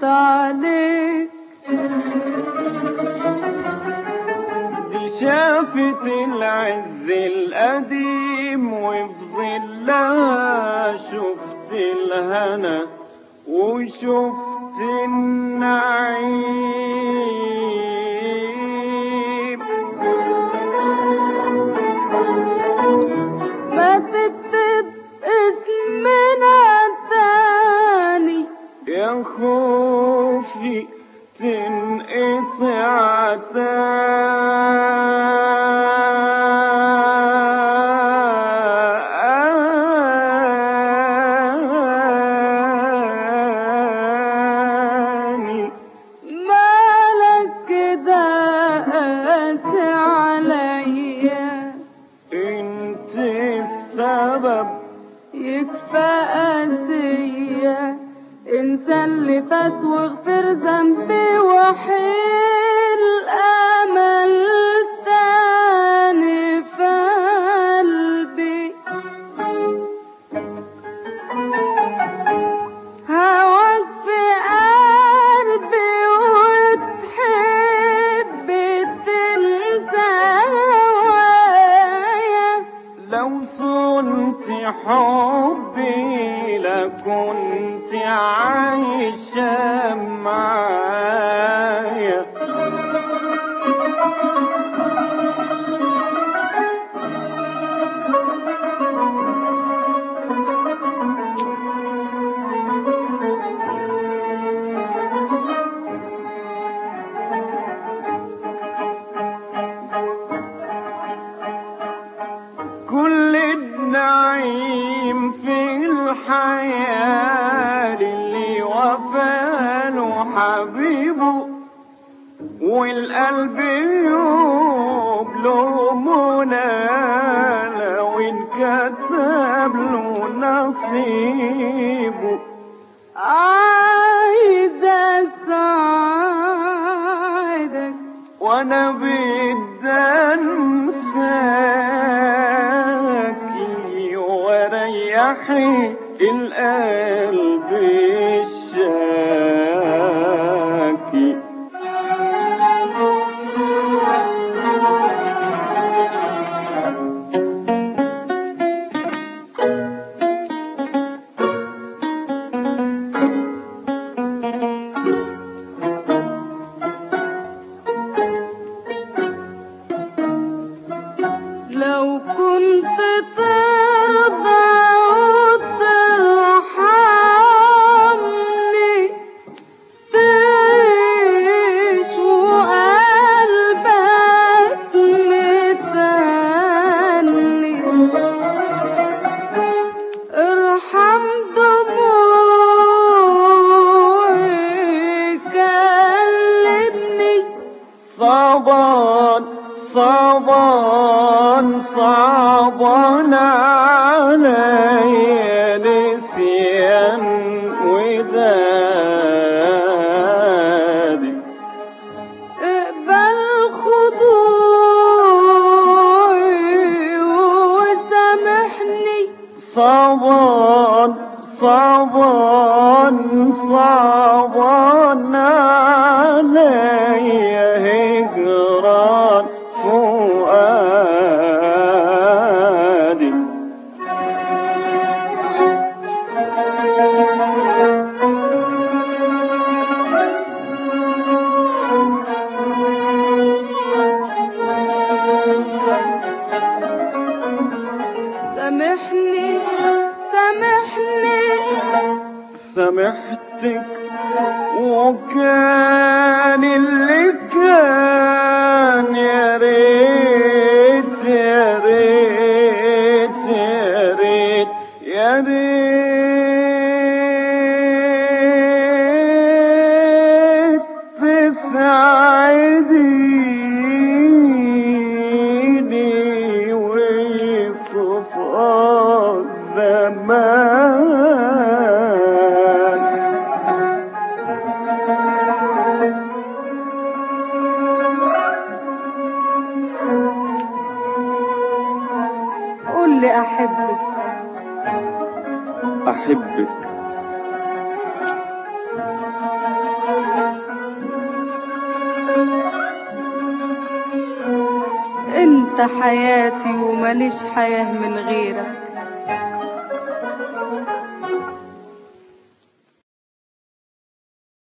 عليك. دي شافت العز القديم وفي ظلها شفت الهنا وشفت النعيم. ما تكتب اسمنا تاني يا خوفي تنقطع تاني. مالك كده قاسي عليا؟ انت السبب يكفى قاسية، انسى اللي فات واغفر ذنبي وحيل امل تاني في قلبي. هواك في قلبي وتحب تنسى هوايا. لو صنت حبي لكنت عايشة معايا. كل النعيم في الحياة اللي وفاله حبيبه والقلب يبلغ منى لو انكتب له نصيبه. عايزة اساعدك وانا بدي انساكي واريحي القلب الشاكي. لو كنت ترضى وترحمني تعيش وقلبك متهني. ارحم دموعي كلمني. صعبان صعبان صعبان عليا نسيان ودادي. اقبل خضوعي وسامحني. صعبان صعبان صعبان عليا هجران فؤادي. سامحني سامحني. سامحتك وكان اللي كان يا ريت يا ريت يا ريت يا ريت تساعديني ويصفى الزمان. قول لي احبك. أحبك انت حياتي ومليش حياة من غيرك.